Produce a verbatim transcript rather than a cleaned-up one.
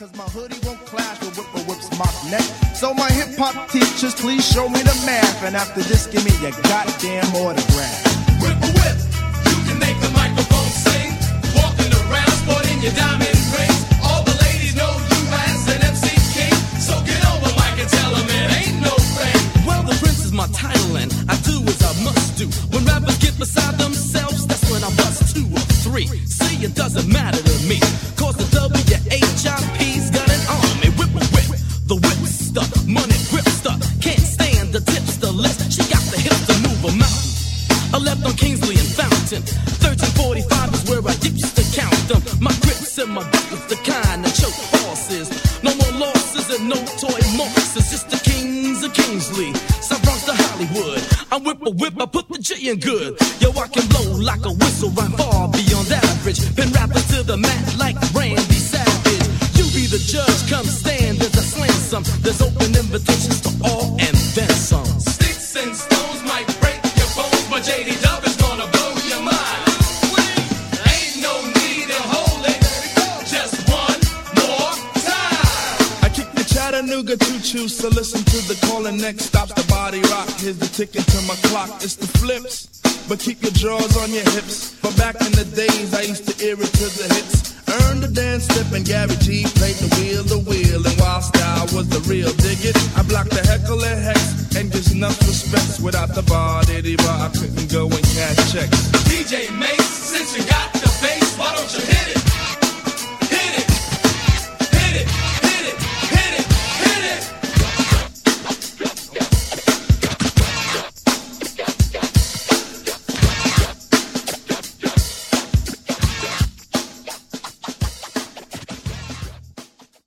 cause my hoodie won't clash with Whipper Whip's mock neck. So my hip hop teachers, please show me the math. And after this, give me your goddamn autograph. Whipper Whip, you can make the microphone sing. Walking around, sporting your diamond rings. All the ladies know you as an M C king. So get over Mike and tell them it ain't no thing. Well, the Prince is my title and I do as I must do. When rappers get beside themselves, that's when I bust two or three. See, it doesn't matter to me, cause the W H I P's got an army. Whip a whip, the whipster, money gripster. Can't stand the tipster list, she got the hips to move a mountain. I left on Kingsley and Fountain. thirteen forty-five is where I used to count them. My grips and my buckets, the kind that choke horses. No more losses and no toy Marxes. Just the kings of Kingsley, South Bronx to Hollywood. I whip a whip, I put the J in good. Yo, I can blow like a whistle, rhyme far beyond average. Been rapping to the mat like Randy Savage. You be the judge, come stand as I slam some. There's open invitations to all and then some. Sticks and stones might break your bones, but J D Dub is gonna blow your mind. Ain't no need to hold it, just one more time. I kick the Chattanooga choo-choo, so listen to the call and next stops the body rock. Here's the ticket to my clock, it's the flips. But keep your drawers on your hips. But back in the days, I used to ear it to the hits. Earn the dance step and Gary G played the wheel, the wheel. And Wild Style was the real dig it. I blocked the heckle and hex and just enough respects. Without the bar, diddy bar, I couldn't go and cash checks. D J Mace, since you got the bass, why don't you hit it?